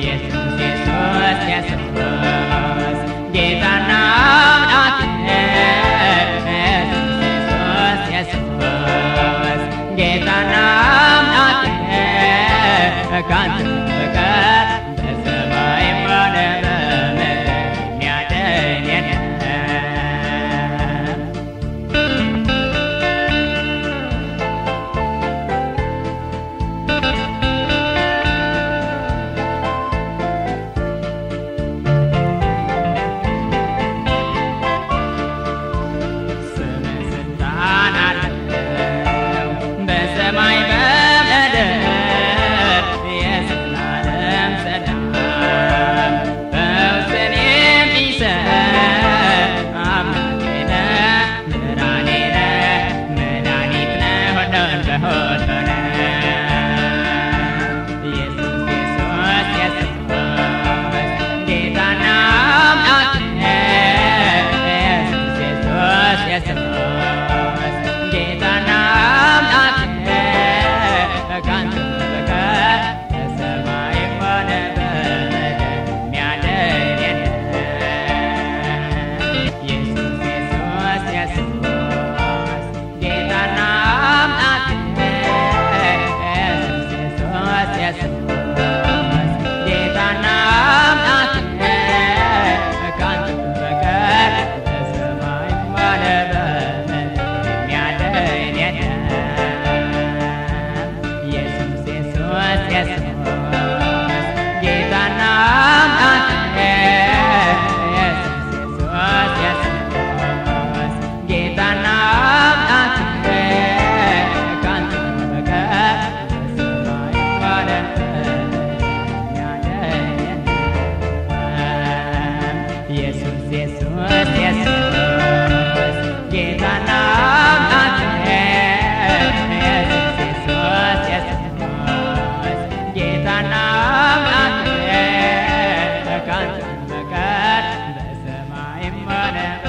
ኢየሱስ ኢየሱስ ኢየሱስ ጌታና አምላክ ኢየሱስ ኢየሱስ ጌታና አምላክ ካንተ በቀር በሰማይም ሆነ በምድር የሚያድን የለም። ስምህ ስልጣን አለው በሰማይ በምድር የዘላለም ሰላም ፈውስን የሚሰጥ አምላኬ ነህ፣ ብርሃኔ ነህ፣ መድኃኒት ነህ፣ ሁሉን በሁሉ ነህ። ኢየሱስ ኢየሱስ ኢየሱስ ጌታና አምላክ ኢየሱስ ኢየሱስ ኢየሱስ ጌታና አምላክ ካንተ በቀር በሰማይም ሆነ በምድር የሚያድን የለም። ኢየሱስ ኢየሱስ ኢየሱስ ጌታና አምላክ ኢየሱስ ኢየሱስ ኢየሱስ ጌታና አምላክ ካንተ በቀር በሰማይም ሆነ በምድር የሚያድን የለም። ኢየሱስ ኢየሱስ ኢየሱስ ጌታና አምላክ ኢየሱስ ኢየሱስ ኢየሱስ ጌታና አምላክ ካንተ በቀር በሰማይም ሆነ በምድር የሚያድን የለም። ኢየሱስ ኢየሱስ ኢየሱስ ጌታና አምላክ ኢየሱስ ኢየሱስ ኢየሱስ ጌታና አምላክ ካንተ በቀር በሰማይም ሆነ